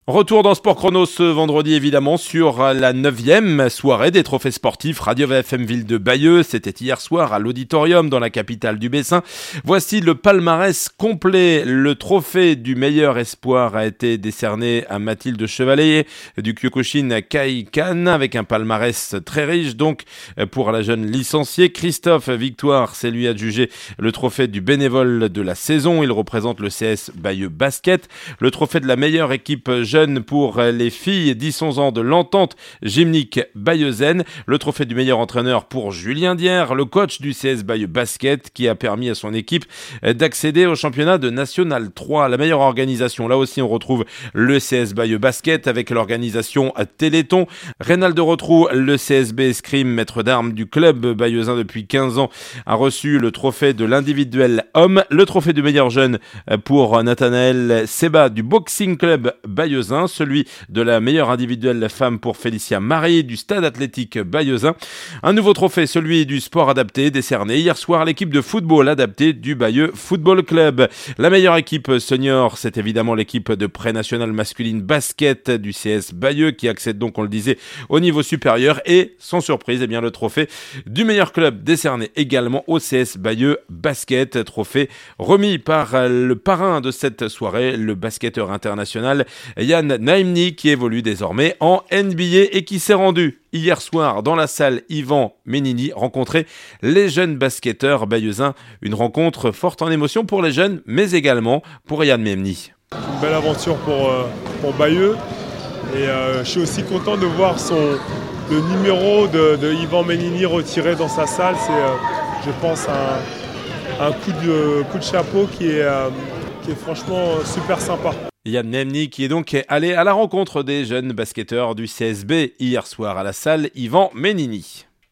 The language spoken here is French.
Retour dans Sport Chrono ce vendredi évidemment sur la 9e soirée des trophées sportifs Radio VFM Ville de Bayeux. C'était hier soir à l'Auditorium dans la capitale du Bessin. Voici le palmarès complet. Le trophée du meilleur espoir a été décerné à Mathilde Chevalier du Kyokushin Kaikan avec un palmarès très riche donc pour la jeune licenciée. Christophe Victoire s'est lui adjugé le trophée du bénévole de la saison. Il représente le CS Bayeux Basket. Le trophée de la meilleure équipe jeune pour les filles 10-11 ans de l'entente gymnique bayeuxaine, le trophée du meilleur entraîneur pour Julien Dière, le coach du CS Bayeux Basket qui a permis à son équipe d'accéder au championnat de National 3. La meilleure organisation, là aussi on retrouve le CS Bayeux Basket avec l'organisation Téléthon. Reynald Rotrou, le CSB Escrime, maître d'armes du club bayeuxin depuis 15 ans, a reçu le trophée de l'individuel homme, le trophée du meilleur jeune pour Nathanaël Seba du Boxing Club bayeuxin, celui de la meilleure individuelle femme pour Félicia Marie du Stade Athlétique Bayeuxin. Un nouveau trophée, celui du sport adapté, décerné hier soir à l'équipe de football adapté du Bayeux Football Club. La meilleure équipe senior, c'est évidemment l'équipe de pré-nationale masculine basket du CS Bayeux qui accède donc, on le disait, au niveau supérieur et, sans surprise, le trophée du meilleur club décerné également au CS Bayeux Basket, trophée remis par le parrain de cette soirée, le basketteur international Yann Naimni qui évolue désormais en NBA et qui s'est rendu hier soir dans la salle Yvan Ménini rencontrer les jeunes basketteurs bayeuxins. Une rencontre forte en émotion pour les jeunes mais également pour Yann Naimni. Une belle aventure pour Bayeux et je suis aussi content de voir le numéro de Yvan Ménini retiré dans sa salle. C'est je pense un coup de chapeau qui est franchement super sympa. Yann Naimni qui est donc allé à la rencontre des jeunes basketteurs du CSB hier soir à la salle Yvan Ménini.